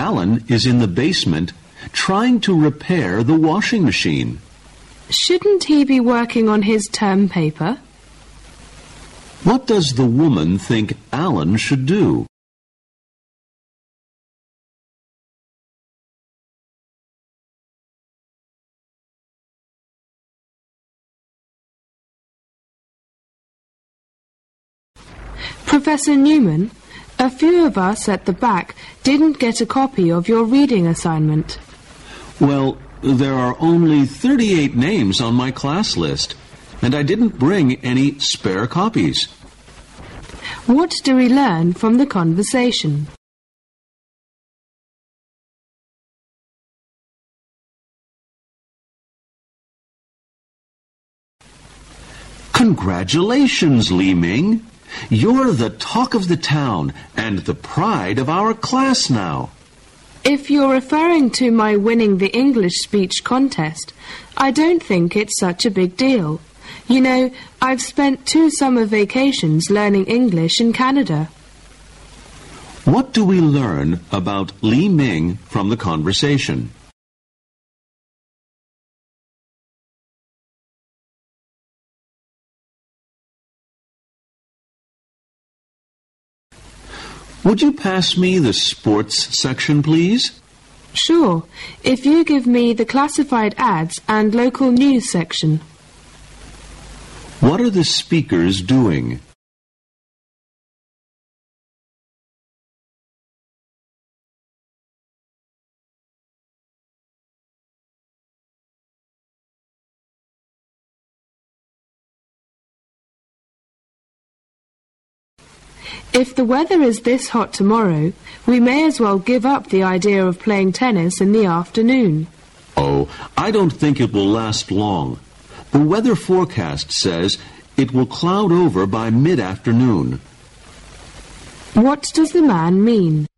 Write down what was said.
Alan is in the basement trying to repair the washing machine. Shouldn't he be working on his term paper? What does the woman think Alan should do? Professor Newman, a few of us at the back didn't get a copy of your reading assignment. Well, there are only 38 names on my class list, and I didn't bring any spare copies. What do we learn from the conversation? Congratulations, Li Ming! You're the talk of the town and the pride of our class now. If you're referring to my winning the English speech contest, I don't think it's such a big deal. You know, I've spent 2 summer vacations learning English in Canada. What do we learn about Li Ming from the conversation? Would you pass me the sports section, please? Sure, if you give me the classified ads and local news section. What are the speakers doing? If the weather is this hot tomorrow, we may as well give up the idea of playing tennis in the afternoon. Oh, I don't think it will last long. The weather forecast says it will cloud over by mid-afternoon. What does the man mean?